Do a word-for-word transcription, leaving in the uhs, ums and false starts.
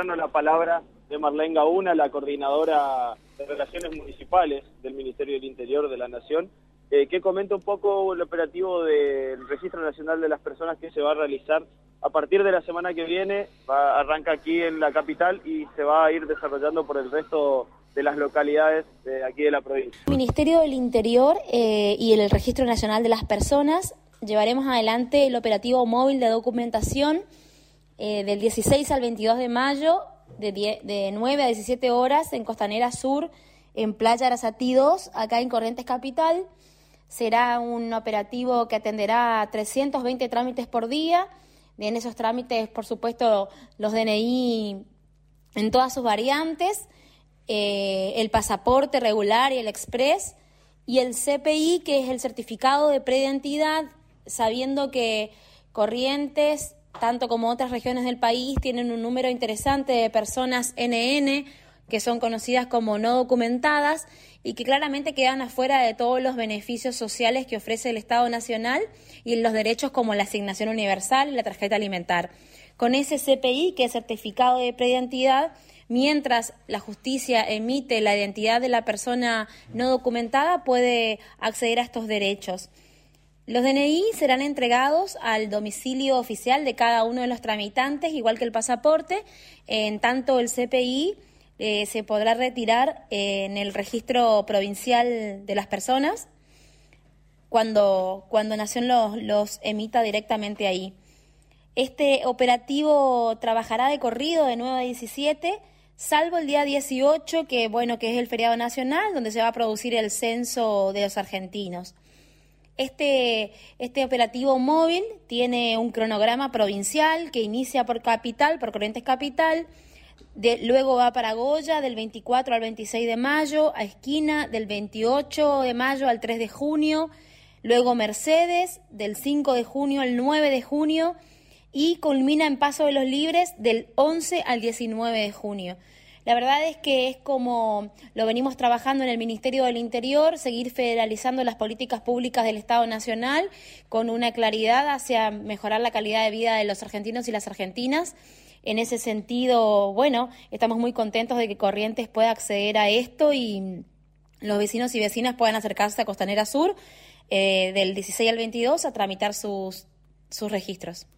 pasarnos la palabra de Marlene Gauna, la coordinadora de Relaciones Municipales del Ministerio del Interior de la Nación, eh, que comenta un poco el operativo del Registro Nacional de las Personas que se va a realizar a partir de la semana que viene. Va, arranca aquí en la capital y se va a ir desarrollando por el resto de las localidades de aquí de la provincia. El Ministerio del Interior eh, y el Registro Nacional de las Personas llevaremos adelante el operativo móvil de documentación eh, del dieciséis al veintidós de mayo, de, diez, de nueve a diecisiete horas en Costanera Sur, en Playa Arasatí dos, acá en Corrientes Capital. Será un operativo que atenderá trescientos veinte trámites por día. En esos trámites, por supuesto, los D N I en todas sus variantes, eh, el pasaporte regular y el express, y el C P I, que es el certificado de preidentidad, sabiendo que Corrientes, tanto como otras regiones del país, tienen un número interesante de personas N N, que son conocidas como no documentadas y que claramente quedan afuera de todos los beneficios sociales que ofrece el Estado Nacional y los derechos como la asignación universal y la tarjeta alimentar. Con ese C P I, que es certificado de preidentidad, mientras la justicia emite la identidad de la persona no documentada, puede acceder a estos derechos. Los D N I serán entregados al domicilio oficial de cada uno de los tramitantes, igual que el pasaporte. En tanto, el C P I eh, se podrá retirar eh, en el registro provincial de las personas cuando, cuando Nación los, los emita directamente ahí. Este operativo trabajará de corrido de nueve a diecisiete, salvo el día dieciocho, que bueno, que es el feriado nacional, donde se va a producir el censo de los argentinos. Este, este operativo móvil tiene un cronograma provincial que inicia por capital, por Corrientes Capital, de, luego va para Goya del veinticuatro al veintiséis de mayo, a Esquina del veintiocho de mayo al tres de junio, luego Mercedes del cinco de junio al nueve de junio y culmina en Paso de los Libres del once al diecinueve de junio. La verdad es que es como lo venimos trabajando en el Ministerio del Interior, seguir federalizando las políticas públicas del Estado Nacional con una claridad hacia mejorar la calidad de vida de los argentinos y las argentinas. En ese sentido, bueno, estamos muy contentos de que Corrientes pueda acceder a esto y los vecinos y vecinas puedan acercarse a Costanera Sur eh, del dieciséis al veintidós a tramitar sus, sus registros.